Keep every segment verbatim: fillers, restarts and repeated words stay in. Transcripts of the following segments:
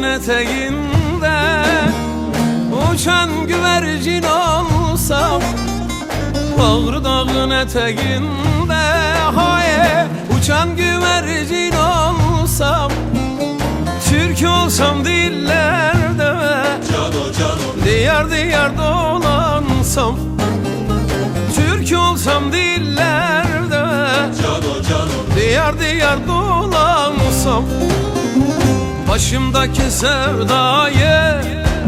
dağın eteğinde uçan güvercin olsam, Bağrı dağın eteğinde haye uçan güvercin olsam, Türk olsam dillerde Cano cano diyar diyar dolansam, Türk olsam dillerde Cano cano diyar diyar dolansam, başımdaki sevdayı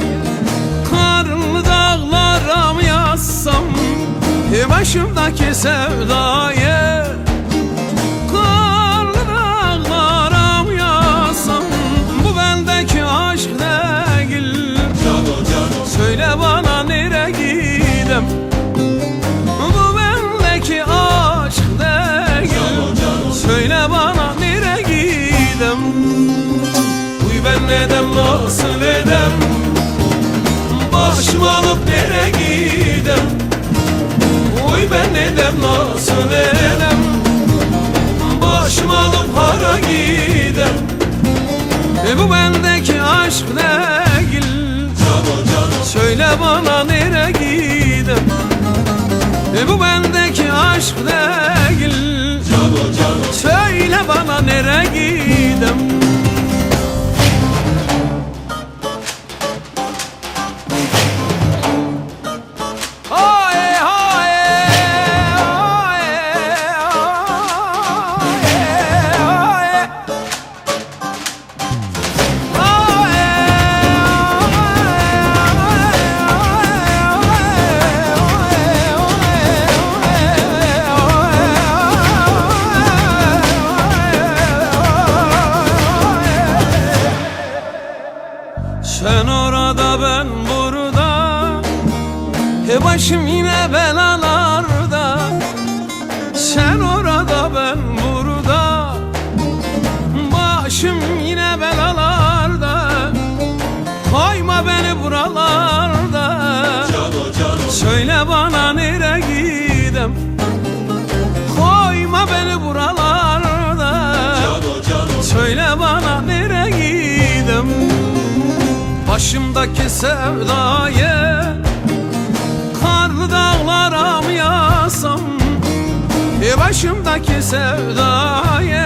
karlı dağlara mı yazsam, başımdaki sevdayı karlı dağlara mı yazsam, bu bendeki aşk değil. Cano cano Söyle bana nere gidem, bu bendeki aşk değil. Söyle bana nere gidem, uy ben nedem nasıl edem, başımı alıp nere gidem, uy ben nedem nasıl edem, başımı alıp hara gidem, e bu bendeki aşk değil. Cano cano Söyle bana nere gidem, e bu bendeki aşk değil. Cano cano Söyle bana nere gidem. Haye haye haye haye Sen orada ben burada, he başım yine belalarda. Sen orada ben burada, başım yine belalarda. Koyma beni buralarda, Cano cano söyle bana nere gidem, koyma beni buralarda. Cano cano Söyle bana nere gidem, başımdaki sevdayı karlı dağlara mı yazsam, e başımdaki sevdayı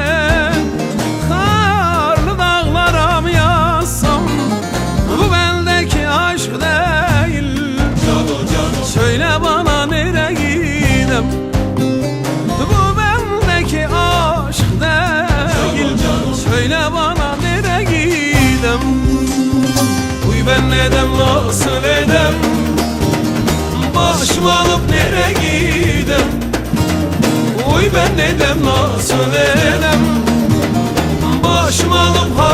karlı dağlara mı yazsam, bu bendeki aşk değil. Cano cano Söyle bana nere gidem, bu bendeki aşk değil. Söyle bana nere gidem, uy ben nedem nasıl edem, başımı alıp nere gidem, uy ben nedem nasıl edem, başımı alıp